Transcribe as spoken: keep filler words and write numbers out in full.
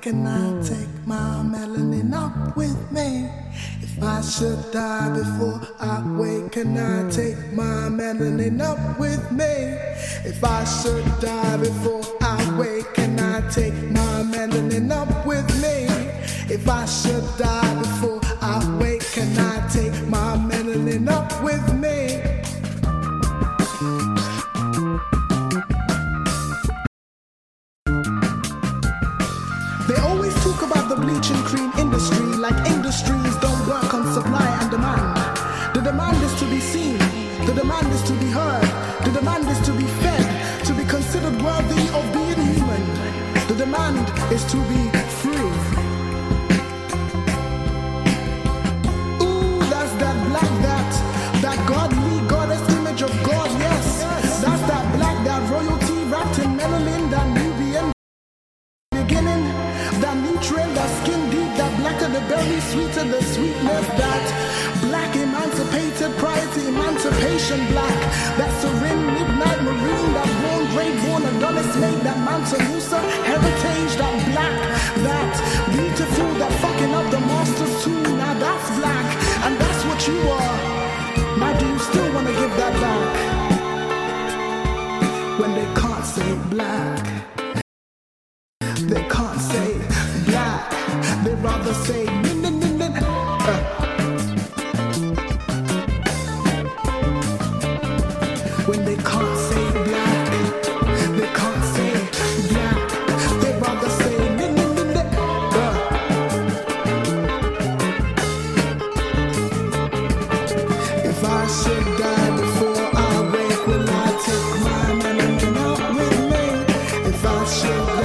can I take my melanin up with me? If I should die before I wake, can I take my melanin up with me? If I should die before I wake, can I take my melanin up with me? If I should die before I wake, can I take my melanin up with me? They always talk about the bleaching cream industry like industries don't work on supply and demand. The demand is to be seen, the demand is to be heard, the demand is to be fed, to be considered worthy of being human. The demand is to be free. Ooh, that's that black, that, that godly goddess image of God, yes. That's that black, that royalty wrapped in melanin, that Nubian beginning, that nutrient, that skin deep, that blacker the berry, sweeter the sweetness, that black emancipated prior to emancipation black, that serene midnight marine, that born great born Adonis made, that Mansa Musa heritage, that black, that beautiful, that fucking up the masters too. Now that's black, and that's what you are. Now do you still wanna give that back when they can't say black? They can't say black, they rather say nin nin nin nin. Uh. When they can't say black, they can't say black, they rather say nin nin nin nin. Uh. If I should die before I wake, will I take my melanin out with me? If I should